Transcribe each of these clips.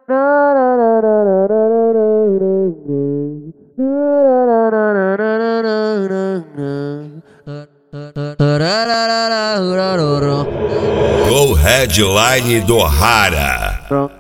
O headline do Rara.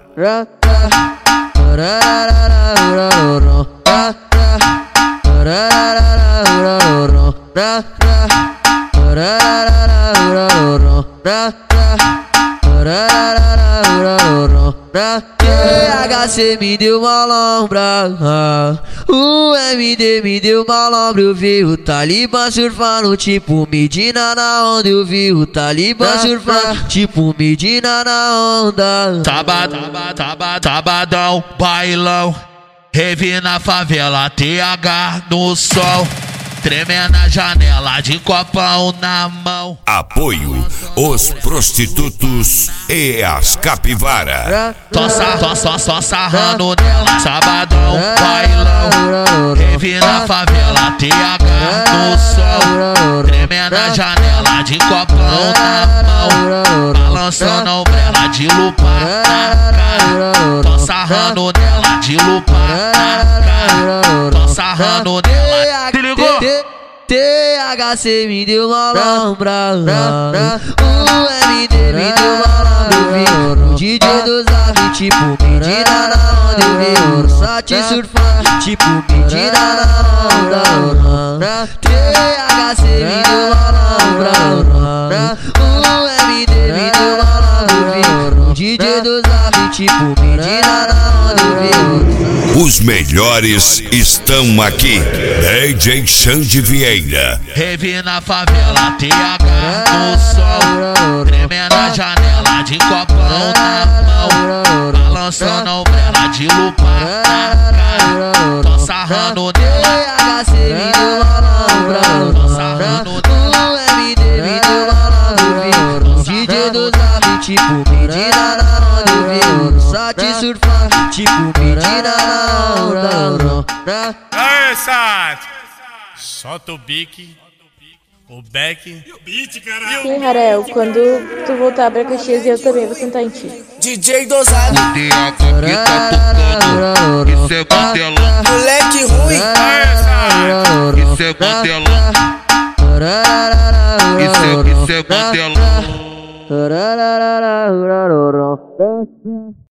THC me deu uma lombra, o MD me deu uma lombra. Eu vi o Talibã surfando tipo Medina na onda. Eu vi o Talibã surfando tipo Medina na onda. Sabadão, bailão, rave na favela, TH no sol, tremendo na janela de copão na mão. Apoio os prostitutos e as capivara. Só sarrando nela. Sabadão, bailão, rave na favela, TH no sol, tremendo na janela de copão na mão, balançando a ombela de lupa na cara. Tô sarrando nela de lupa na cara. Tô sarrando nela. Se ligou? THC me deu uma lombra, o MD me deu uma lombra. Eu vi o DJ dos aves tipo Medina na onda. Eu vi o Sati surfar tipo Medina na onda. THC me deu uma lombra, o MD me deu uma lombra. Eu vi o DJ dos aves tipo Medina na onda. Eu vi Os melhores estão aqui. DJ Xande Vieira. Rave na favela, TH no sol, tremendo na janela de copão na mão, balançando a ombela de lupa na cara. Tô sarrando nela. THC me deu uma lombra, Tô sarrando nela. o MD me deu uma lombra. Eu vi o DJ dos aves tipo Medina na onda. Eu vi o Sati surfar tipo Medina na onda. Aê, Sati! Solta o bique, o beck e o beat, caralho. Sim, Harel, quando tu voltar pra Caxias, eu também vou sentar em ti. DJ dosado, O TH que tá tocando, isso é Candelão. moleque ruim. Aê, Sati! Isso é Candelão. Isso é Candelão.